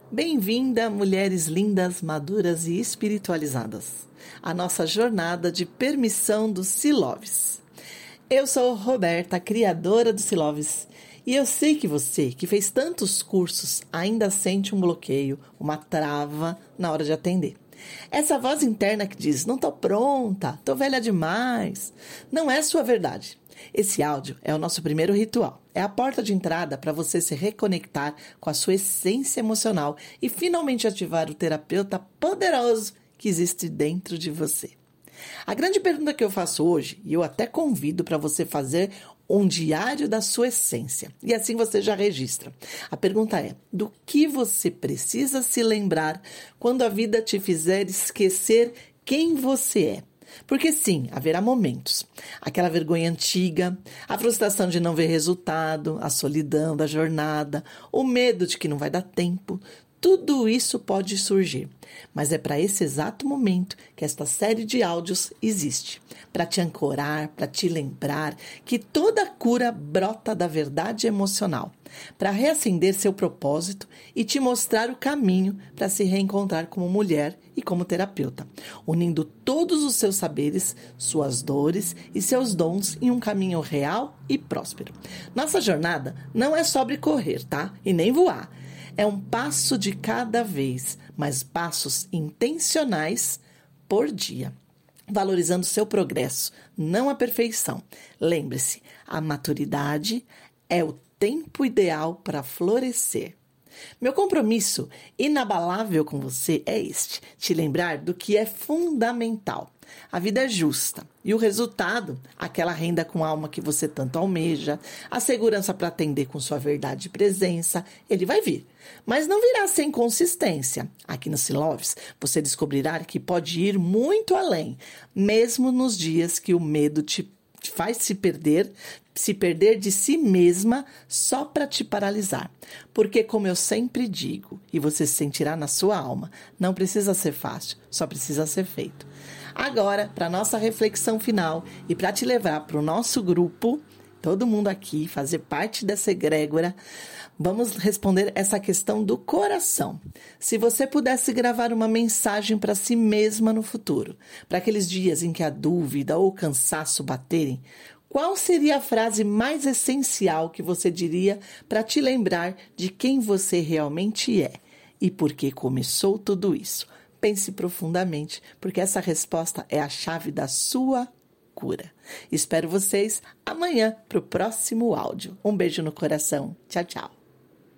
Bem-vinda, mulheres lindas, maduras e espiritualizadas, à nossa jornada de permissão do Siloves. Eu sou Roberta, criadora do Siloves, e eu sei que você, que fez tantos cursos, ainda sente um bloqueio, uma trava na hora de atender. Essa voz interna que diz, não tô pronta, tô velha demais, não é sua verdade. Esse áudio é o nosso primeiro ritual. É a porta de entrada para você se reconectar com a sua essência emocional e finalmente ativar o terapeuta poderoso que existe dentro de você. A grande pergunta que eu faço hoje, e eu até convido para você fazer um diário da sua essência, e assim você já registra. A pergunta é, do que você precisa se lembrar quando a vida te fizer esquecer quem você é? Porque sim, haverá momentos. Aquela vergonha antiga, a frustração de não ver resultado, a solidão da jornada, o medo de que não vai dar tempo, tudo isso pode surgir. Mas é para esse exato momento que esta série de áudios existe. Para te ancorar, para te lembrar que toda cura brota da verdade emocional. Para reacender seu propósito e te mostrar o caminho para se reencontrar como mulher e como terapeuta. Unindo todos os seus saberes, suas dores e seus dons em um caminho real e próspero. Nossa jornada não é sobre correr, tá? E nem voar. É um passo de cada vez, mas passos intencionais por dia, valorizando seu progresso, não a perfeição. Lembre-se, a maturidade é o tempo ideal para florescer. Meu compromisso inabalável com você é este, te lembrar do que é fundamental. A vida é justa e o resultado, aquela renda com alma que você tanto almeja, a segurança para atender com sua verdade e presença, ele vai vir. Mas não virá sem consistência. Aqui no Siloves, você descobrirá que pode ir muito além, mesmo nos dias que o medo te faz se perder de si mesma só para te paralisar. Porque, como eu sempre digo, e você sentirá na sua alma, não precisa ser fácil, só precisa ser feito. Agora, para nossa reflexão final e para te levar para o nosso grupo, todo mundo aqui, fazer parte dessa egrégora, vamos responder essa questão do coração. Se você pudesse gravar uma mensagem para si mesma no futuro, para aqueles dias em que a dúvida ou o cansaço baterem, qual seria a frase mais essencial que você diria para te lembrar de quem você realmente é e por que começou tudo isso? Pense profundamente, porque essa resposta é a chave da sua cura. Espero vocês amanhã para o próximo áudio. Um beijo no coração. Tchau, tchau.